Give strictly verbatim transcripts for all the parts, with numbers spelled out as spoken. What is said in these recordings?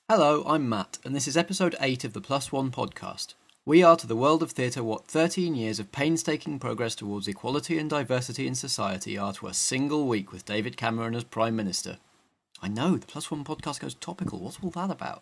Hello, I'm Matt, and this is episode eight of the Plus One podcast. We are to the world of theatre what thirteen years of painstaking progress towards equality and diversity in society are to a single week with David Cameron as Prime Minister. I know, the Plus One podcast goes topical, what's all that about?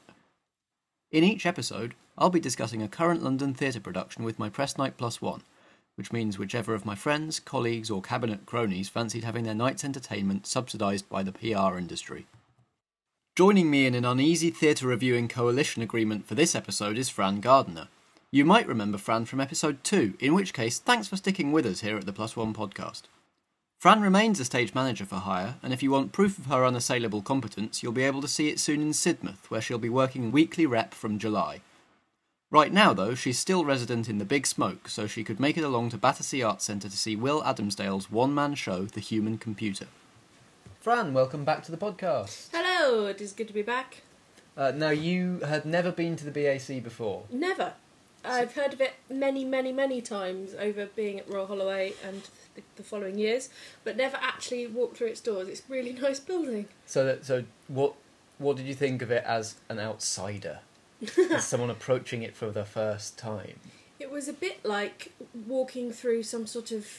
In each episode, I'll be discussing a current London theatre production with my press night Plus One, which means whichever of my friends, colleagues or cabinet cronies fancied having their night's entertainment subsidised by the P R industry. Joining me in an uneasy theatre reviewing coalition agreement for this episode is Fran Gardiner. You might remember Fran from episode two, in which case thanks for sticking with us here at the Plus One podcast. Fran remains a stage manager for hire, and if you want proof of her unassailable competence, you'll be able to see it soon in Sidmouth, where she'll be working weekly rep from July. Right now, though, she's still resident in the Big Smoke, so she could make it along to Battersea Arts Centre to see Will Adamsdale's one-man show, The Human Computer. Fran, welcome back to the podcast. Hello, it is good to be back. Uh, now, you had never been to the B A C before. Never. I've heard of it many, many, many times over being at Royal Holloway and the, the following years, but never actually walked through its doors. It's a really nice building. So, that, so what what did you think of it as an outsider? As someone approaching it for the first time? It was a bit like walking through some sort of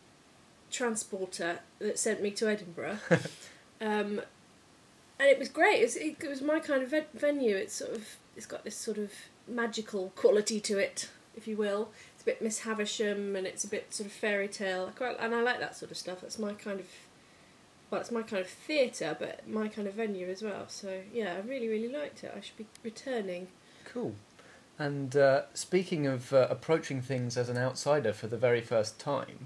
transporter that sent me to Edinburgh. um, and it was great. It was, it was my kind of ve- venue. It's sort of it's got this sort of magical quality to it, if you will. It's a bit Miss Havisham and it's a bit sort of fairy tale. I quite, and I like that sort of stuff. That's my kind of well, it's my kind of theatre, but my kind of venue as well. So yeah, I really, really liked it. I should be returning. Cool. And uh, speaking of uh, approaching things as an outsider for the very first time,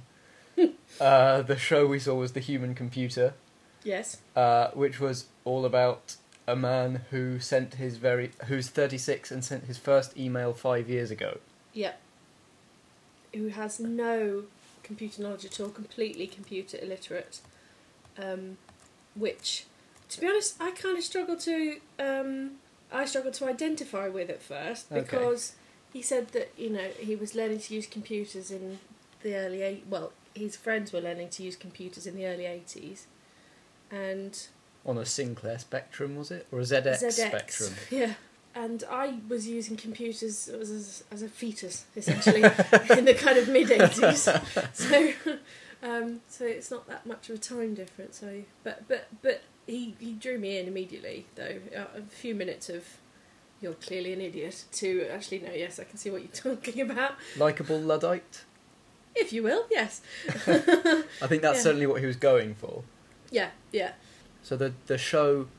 uh, the show we saw was The Human Computer. Yes. Uh, which was all about a man who sent his very who's thirty-six and sent his first email five years ago. Yep. Who has no computer knowledge at all, completely computer illiterate. Um, which, to be honest, I kind of struggled to um, I struggled to identify with at first because okay. He said that you know he was learning to use computers in the early eight. Well, his friends were learning to use computers in the early eighties, and on a Sinclair Spectrum, was it, or a Z X, Z X Spectrum? Yeah. And I was using computers as a, as a fetus, essentially, in the kind of mid-eighties. So, um, so it's not that much of a time difference. So, but but but he, he drew me in immediately, though. A few minutes of, you're clearly an idiot, to actually, no, yes, I can see what you're talking about. Likeable Luddite? If you will, yes. I think that's yeah. certainly what he was going for. Yeah, yeah. So the the show,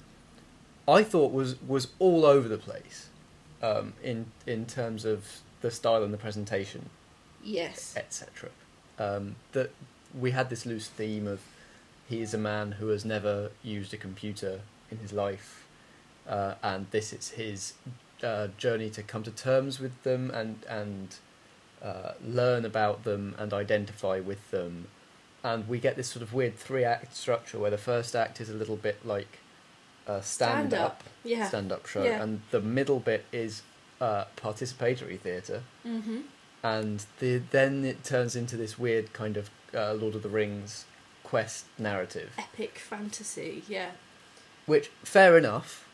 I thought was was all over the place, um, in in terms of the style and the presentation, yes, et cetera. Um, that we had this loose theme of he is a man who has never used a computer in his life, uh, and this is his uh, journey to come to terms with them and and uh, learn about them and identify with them. And we get this sort of weird three-act structure where the first act is a little bit like a stand-up, stand-up, yeah. stand-up show, yeah. and the middle bit is uh, participatory theatre, mm-hmm. and the, then it turns into this weird kind of uh, Lord of the Rings quest narrative. Epic fantasy, yeah. Which, fair enough.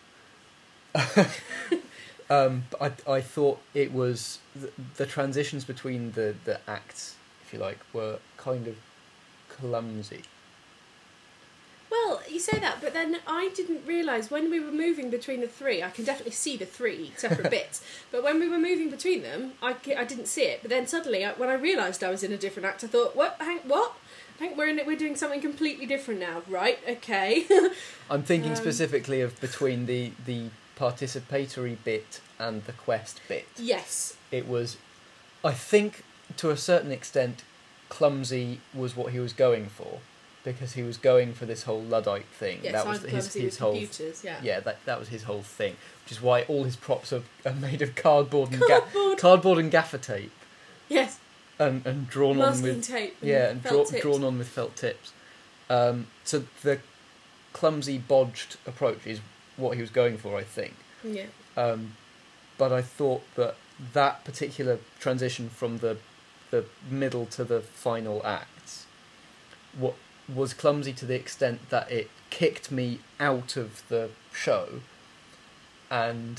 um, but I, I thought it was... The, the transitions between the, the acts, if you like, were kind of clumsy. Well, you say that, but then I didn't realise when we were moving between the three, I can definitely see the three separate bits, but when we were moving between them, I, I didn't see it. But then suddenly, when I realised I was in a different act, I thought, what? Hang, what? I think we're in it, we're doing something completely different now, right? Okay. I'm thinking um, specifically of between the, the participatory bit and the quest bit. Yes. It was, I think, to a certain extent, clumsy was what he was going for, because he was going for this whole Luddite thing. Yes, that was I'm his, his whole computers, yeah. Yeah, that that was his whole thing, which is why all his props are, are made of cardboard and cardboard. Ga- cardboard and gaffer tape. Yes. And and drawn Masking on with tape. And yeah, and draw, tips. drawn on with felt tips. Um, so the clumsy, bodged approach is what he was going for, I think. Yeah. Um, but I thought that that particular transition from the the middle to the final acts what was clumsy to the extent that it kicked me out of the show and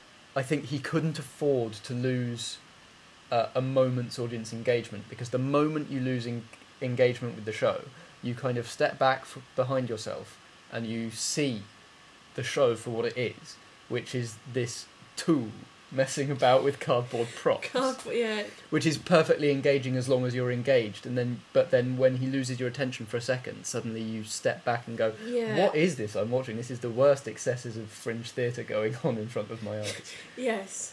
I think he couldn't afford to lose uh, a moment's audience engagement, because the moment you lose en- engagement with the show, you kind of step back f- behind yourself and you see the show for what it is, which is this tool messing about with cardboard props. Cardboard, yeah. Which is perfectly engaging as long as you're engaged, and then but then when he loses your attention for a second, suddenly you step back and go, Yeah. what is this I'm watching? This is the worst excesses of fringe theatre going on in front of my eyes. Yes.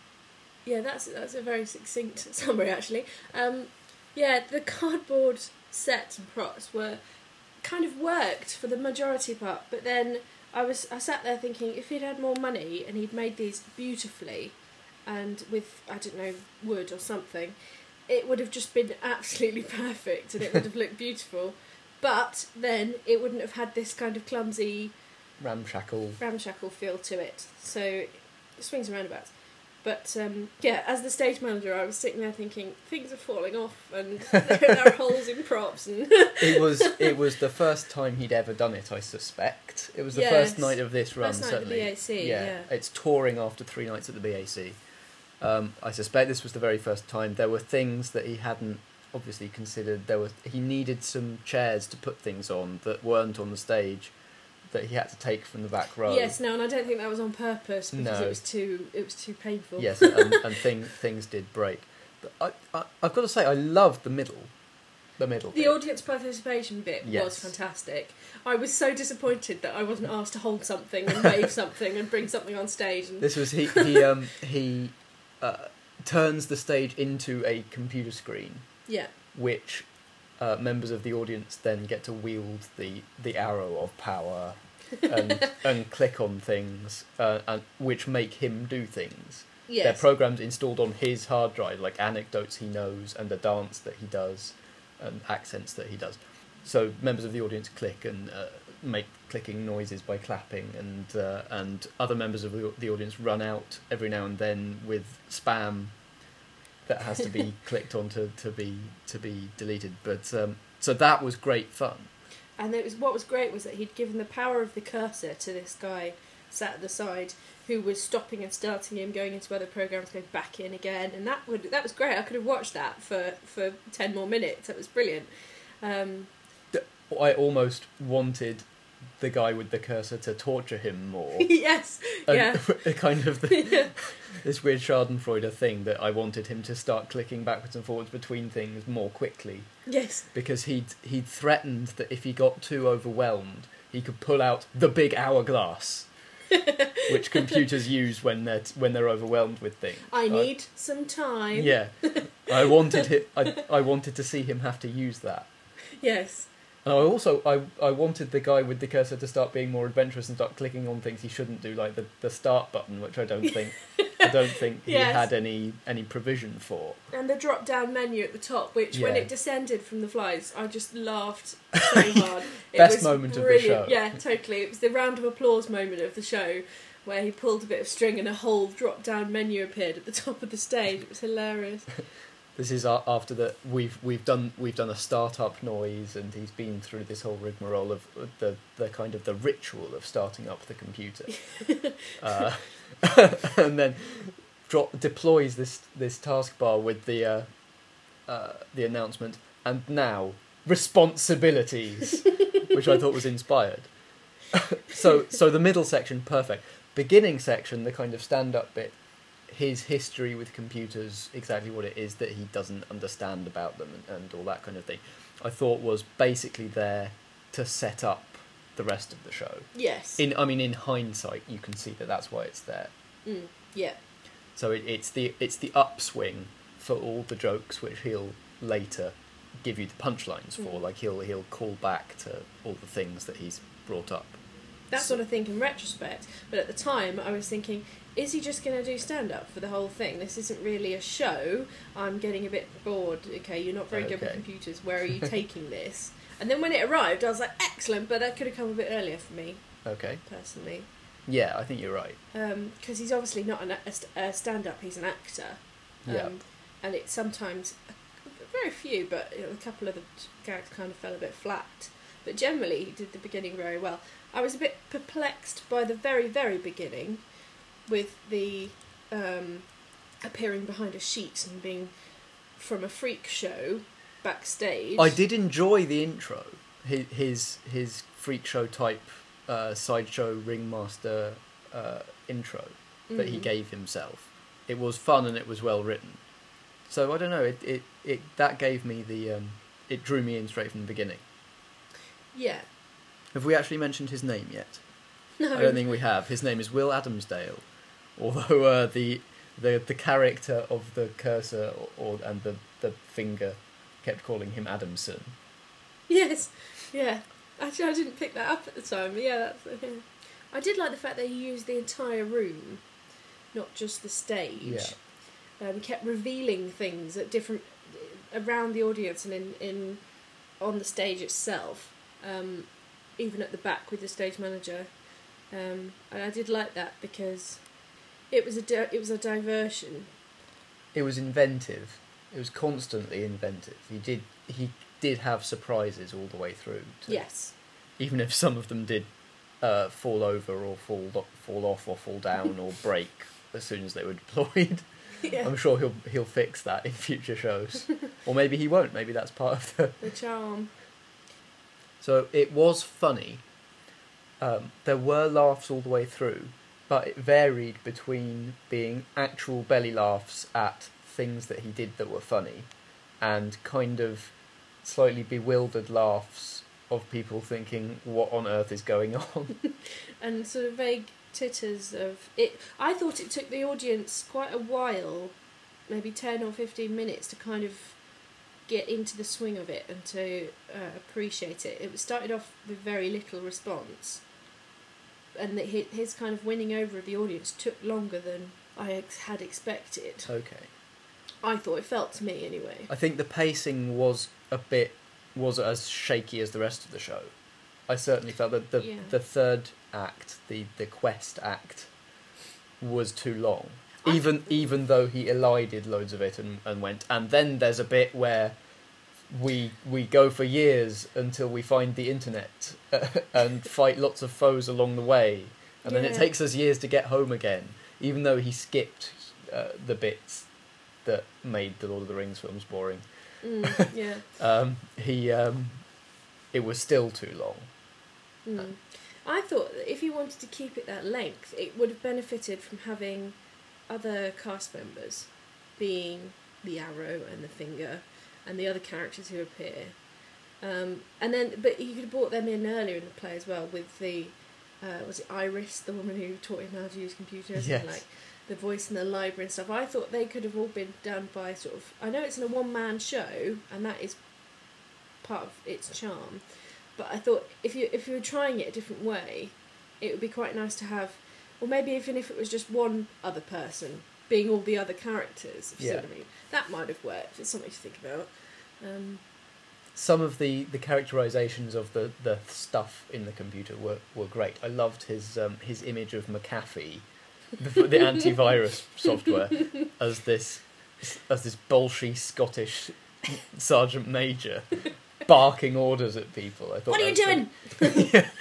Yeah, that's that's a very succinct summary, actually. Um, yeah, the cardboard sets and props were kind of worked for the majority part, but then I was I sat there thinking, if he'd had more money and he'd made these beautifully and with, I don't know, wood or something, it would have just been absolutely perfect and it would have looked beautiful. But then it wouldn't have had this kind of clumsy Ramshackle. ramshackle feel to it. So it swings and roundabouts. But um, yeah, as the stage manager, I was sitting there thinking, things are falling off and there are holes in props. And It was it was the first time he'd ever done it, I suspect. It was the first Yes. night of this run, First night at the certainly. B A C, yeah. It's touring after three nights at the B A C. Um, I suspect this was the very first time. There were things that he hadn't obviously considered. There was he needed some chairs to put things on that weren't on the stage, that he had to take from the back row. Yes, no, and I don't think that was on purpose because No. it was too it was too painful. Yes, and, and thing, things did break. But I, I, I've got to say, I loved the middle. The middle. The bit. audience participation bit Yes. was fantastic. I was so disappointed that I wasn't asked to hold something and wave something and bring something on stage. And This was he. He um he uh, turns the stage into a computer screen, yeah, which uh, members of the audience then get to wield the the arrow of power and and click on things, uh, and which make him do things. yes, They're programs installed on his hard drive, like anecdotes he knows and the dance that he does and accents that he does. So members of the audience click and uh, make clicking noises by clapping, and uh, and other members of the, the audience run out every now and then with spam that has to be clicked on to, to be to be deleted. But um, so that was great fun. And it was what was great was that he'd given the power of the cursor to this guy sat at the side who was stopping and starting him, going into other programs, going back in again, and that would that was great. I could have watched that for, for ten more minutes. That was brilliant. Um, I almost wanted the guy with the cursor to torture him more. yes, And yeah, kind of the, yeah. this weird Schadenfreude thing that I wanted him to start clicking backwards and forwards between things more quickly, yes, because he'd he'd threatened that if he got too overwhelmed, he could pull out the big hourglass, which computers use when they're when they're overwhelmed with things. I need some time. Yeah, I wanted him. I I wanted to see him have to use that. Yes. And I also I, I wanted the guy with the cursor to start being more adventurous and start clicking on things he shouldn't do, like the, the start button, which I don't think I don't think he Yes. had any any provision for. And the drop down menu at the top, which when Yeah. it descended from the flies, I just laughed so hard. It Best was moment of the brilliant. show. Yeah, totally. It was the round of applause moment of the show where he pulled a bit of string and a whole drop down menu appeared at the top of the stage. It was hilarious. This is a- after the we've we've done we've done a startup noise, and he's been through this whole rigmarole of the the kind of the ritual of starting up the computer, uh, and then drop, deploys this this taskbar with the uh, uh, the announcement, and now responsibilities, which I thought was inspired. so so the middle section, perfect. Beginning section, the kind of stand up bit. His history with computers, exactly what it is that he doesn't understand about them, and, and all that kind of thing, I thought was basically there to set up the rest of the show. Yes. In, I mean, in hindsight, you can see that that's why it's there. Mm, yeah. So it, it's the it's the upswing for all the jokes which he'll later give you the punchlines for. Mm. Like he'll he'll call back to all the things that he's brought up. That's what I think in retrospect. But at the time, I was thinking, is he just going to do stand-up for the whole thing? This isn't really a show. I'm getting a bit bored. Okay, you're not very good with Okay. computers. Where are you taking this? And then when it arrived, I was like, excellent, but that could have come a bit earlier for me, Okay. personally. Yeah, I think you're right. Because he's obviously not an, a, st- a stand-up, he's an actor. Um, Yeah. And it's sometimes, very few, but you know, a couple of the gags kind of fell a bit flat. But generally, he did the beginning very well. I was a bit perplexed by the very, very beginning, with the um, appearing behind a sheet and being from a freak show backstage. I did enjoy the intro, his his, his freak show type uh, sideshow ringmaster uh, intro that mm. he gave himself. It was fun and it was well written. So I don't know. It it, it that gave me the um, it drew me in straight from the beginning. Yeah. Have we actually mentioned his name yet? No. I don't think we have. His name is Will Adamsdale, although uh, the the the character of the cursor or, or and the the finger kept calling him Adamson. Yes. Yeah. Actually, I didn't pick that up at the time. But yeah, that's. Yeah. I did like the fact that he used the entire room, not just the stage. Yeah. Um, kept revealing things at different around the audience and in, in on the stage itself, um, even at the back with the stage manager, um, and I did like that because it was a di- it was a diversion. It was inventive. It was constantly inventive. He did he did have surprises all the way through. Too. Yes. Even if some of them did uh, fall over or fall fall off or fall down or break as soon as they were deployed. Yeah. I'm sure he'll he'll fix that in future shows, or maybe he won't. Maybe that's part of the the charm. So it was funny. Um, there were laughs all the way through, but it varied between being actual belly laughs at things that he did that were funny, and kind of slightly bewildered laughs of people thinking, "What on earth is going on?" And sort of vague titters of it. I thought it took the audience quite a while, maybe ten or fifteen minutes, to kind of get into the swing of it and to uh, appreciate it. It started off with very little response, and that his, his kind of winning over of the audience took longer than I ex- had expected. Okay. I thought it felt to me anyway. I think the pacing was a bit was as shaky as the rest of the show. I certainly felt that the yeah. the third act, the, the quest act, was too long. I Even th- even though he elided loads of it and, and went, and then there's a bit where we we go for years until we find the internet and fight lots of foes along the way, and then it Yeah. takes us years to get home again. Even though he skipped uh, the bits that made the Lord of the Rings films boring, Mm, yeah. um, he um, it was still too long. Mm. I thought that if you wanted to keep it that length, it would have benefited from having other cast members, being the arrow and the finger, and the other characters who appear. Um, and then, but you could have brought them in earlier in the play as well with the, uh, was it Iris, the woman who taught him how to use computers, Yes. and like the voice in the library and stuff. I thought they could have all been done by sort of. I know it's in a one-man show, and that is part of its charm. But I thought if you if you were trying it a different way, it would be quite nice to have, or maybe even if it was just one other person being all the other characters, if you Yeah. see what I mean. That might have worked. It's something to think about. Um, Some of the, the characterizations of the, the stuff in the computer were, were great. I loved his um, his image of McAfee, the, the antivirus software, as this as this bolshy Scottish sergeant major barking orders at people. I thought, what are you that was doing? yeah.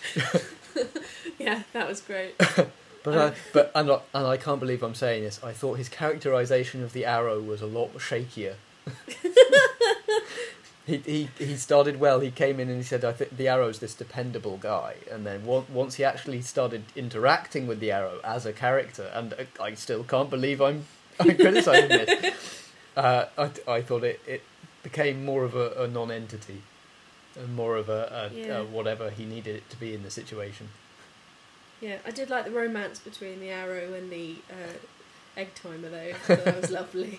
Yeah, that was great. But I, but and I, and I can't believe I'm saying this. I thought his characterization of the arrow was a lot shakier. he he he started well. He came in and he said, "I think the arrow's this dependable guy." And then once once he actually started interacting with the arrow as a character, and I still can't believe I'm I'm criticizing this. Uh, I I thought it it became more of a, a non-entity, and more of a, a, Yeah. a whatever he needed it to be in the situation. Yeah, I did like the romance between the arrow and the uh, egg timer though. I thought that was lovely.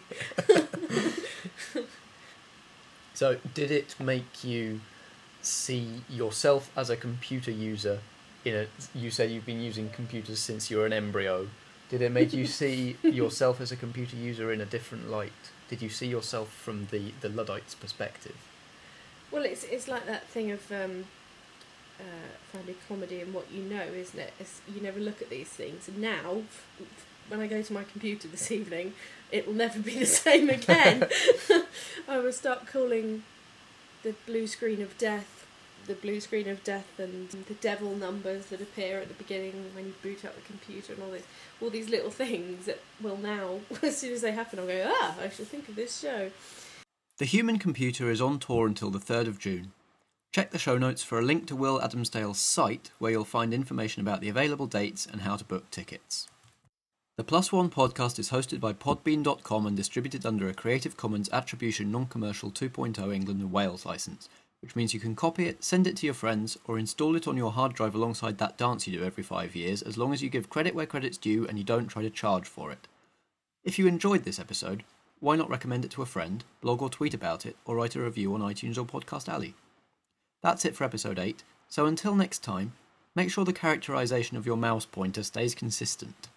So, did it make you see yourself as a computer user? In a, you said you've been using computers since you were an embryo. Did it make you see yourself as a computer user in a different light? Did you see yourself from the, the Luddite's perspective? Well, it's it's like that thing of um, uh, finding comedy in what you know, isn't it? It's, you never look at these things. And now, when I go to my computer this evening, it will never be the same again. I will start calling the blue screen of death the blue screen of death and the devil numbers that appear at the beginning when you boot up the computer and all this, all these little things that will now, as soon as they happen, I'll go, ah, I should think of this show. The Human Computer is on tour until the third of June. Check the show notes for a link to Will Adamsdale's site, where you'll find information about the available dates and how to book tickets. The Plus One podcast is hosted by podbean dot com and distributed under a Creative Commons Attribution Non-Commercial two point oh England and Wales licence, which means you can copy it, send it to your friends, or install it on your hard drive alongside that dance you do every five years, as long as you give credit where credit's due and you don't try to charge for it. If you enjoyed this episode, why not recommend it to a friend, blog or tweet about it, or write a review on iTunes or Podcast Alley? That's it for episode eight, so until next time, make sure the characterisation of your mouse pointer stays consistent.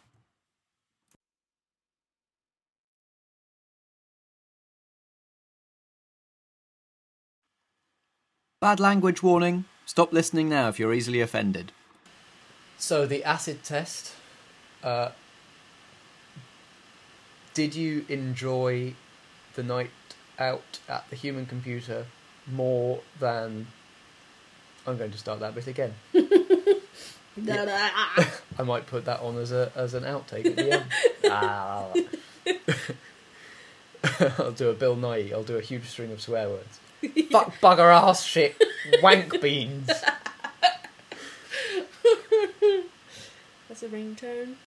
Bad language warning. Stop listening now if you're easily offended. So the acid test. Uh, did you enjoy the night out at the Human Computer more than... I'm going to start that bit again. Yeah. I might put that on as a as an outtake at the end. I'll do a Bill Nye. I'll do a huge string of swear words. Fuck, bugger, ass, shit, wank beans. That's a ringtone.